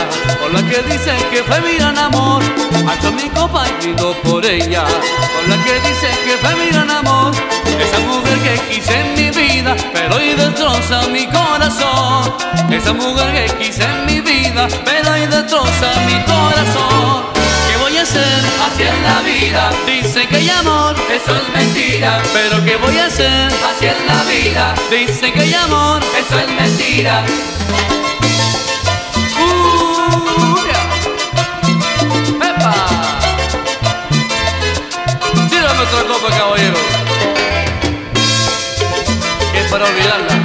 por la que dicen que fue mi gran amor. Alzo mi copa y brindo por ella, por la que dicen que fue mi gran amor. Esa mujer que quise en mi vida, pero hoy destroza mi corazón. Esa mujer que quise en mi vida, pero hoy destroza mi corazón. ¿Qué voy a hacer? Así es la vida. Dicen que hay amor, eso es mentira. Pero ¿qué voy a hacer? Así es la vida. Dicen que hay amor, eso es mentira. ¡Epa! Sírvame otra copa, caballero, que es para olvidarla.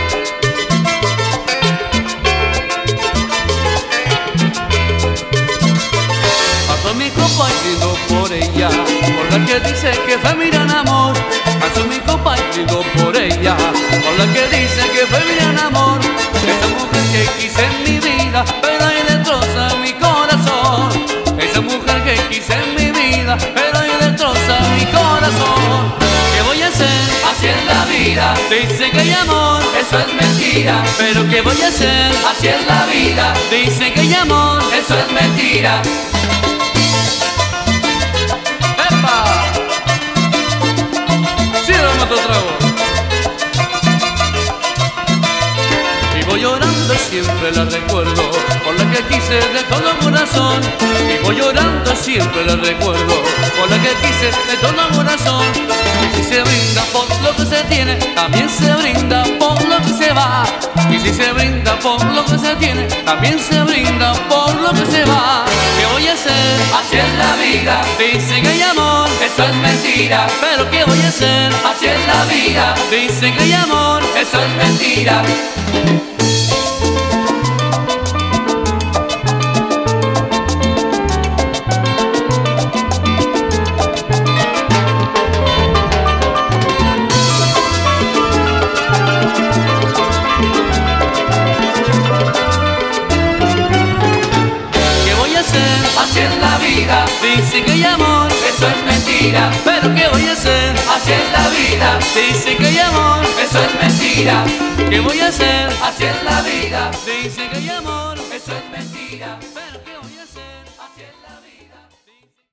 Paso mi copa y brindo por ella, por la que dice que fue mi gran amor. Paso mi copa y brindo por ella, por la que dice que fue mi gran amor. Esa mujer que quise en mi vida, pero hoy destroza mi corazón. Esa mujer que quise en mi vida, pero hoy destroza mi corazón. ¿Qué voy a hacer? Así es la vida. Dicen que hay amor, eso es mentira. Pero ¿qué voy a hacer? Así es la vida. Dicen que hay amor, eso es mentira. ¡Epa! Sírvame otro trago. Vivo llorando, siempre la recuerdo, por la que quise de todo corazón. Vivo llorando, siempre la recuerdo, por la que quise de todo corazón. Y si se brinda por lo que se tiene, también se brinda por lo que se va. Y si se brinda por lo que se tiene, también se brinda por lo que se va. ¿Qué voy a hacer? Así es la vida. Dicen que hay amor, eso es mentira. Pero ¿qué voy a hacer? Así es la vida. Dicen que hay amor, eso es mentira. Así es la vida. Dicen que hay amor, eso es mentira. Pero ¿qué voy a hacer? Así es la vida. Dicen que hay amor, eso es mentira. ¿Qué voy a hacer? Así es la vida. Dicen que hay amor, eso es mentira. Pero ¿qué voy a hacer? Así es la vida.